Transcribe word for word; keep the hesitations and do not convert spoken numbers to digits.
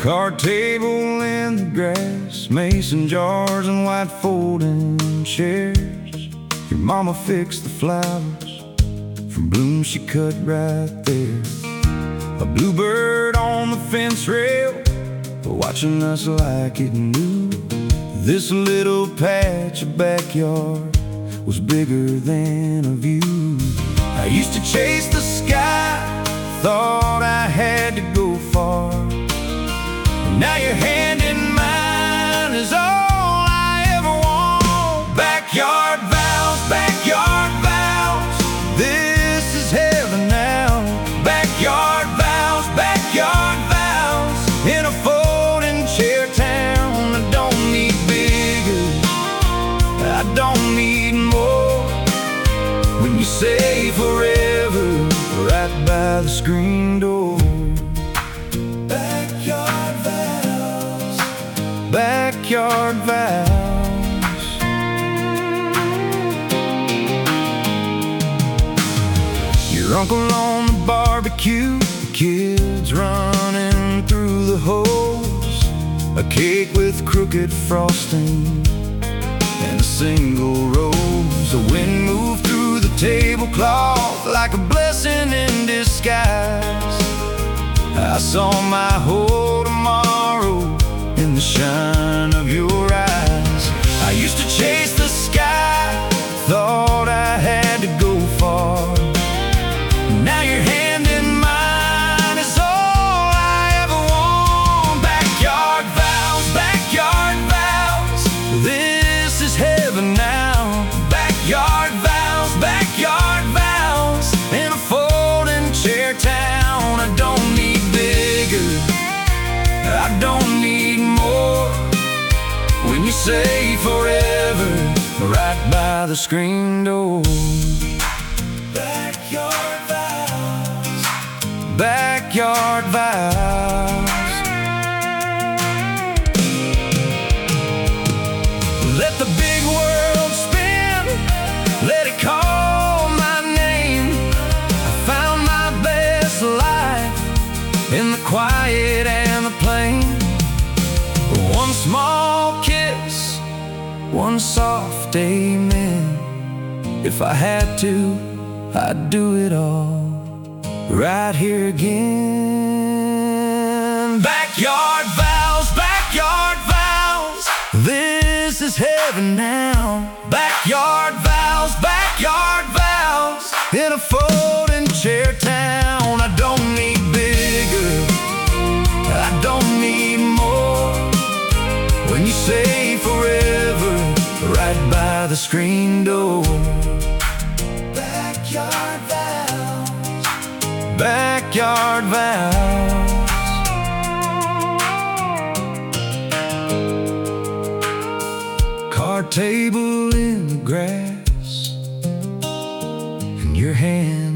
Card table in the grass, mason jars and white folding chairs. Your mama fixed the flowers from blooms she cut right there. A bluebird on the fence rail, watching us like it knew. This little patch of backyard was bigger than a view. I used to chase the sky, thought I had to go far. And now your hand in mine is all I ever want. Backyard vows, backyard vows, this is heaven now. Backyard vows, backyard vows, in a folding chair town. I don't need bigger, I don't need more. When you say forever, right by the screen door. Backyard vows, backyard vows. Your uncle on the barbecue, the kids running through the hose, a cake with crooked frosting and a single rose. The wind moved through the tablecloth like a blessing in disguise. I saw my whole tomorrow in the shine of your eyes. I used to chase the sky, thought I had to go far. Now your hand in mine is all I ever want. Backyard vows, backyard vows, this is heaven now. Backyard vows, backyard vows, in a folding chair town. I don't need bigger, I don't need more. When you say forever, right by the screen door. Backyard vows, backyard vows. Let the big world spin, let it call my name. I found my best life in the quiet and the plain. One small kiss, one soft amen. If I had to, I'd do it all right here again. Backyard vows, backyard vows, this is heaven now. Backyard vows, backyard vows, in a folding chair town. I don't need bigger, I don't need more. When you say forever, right by the screen door. Backyard vows, backyard vows. Card table in the grass, and your hand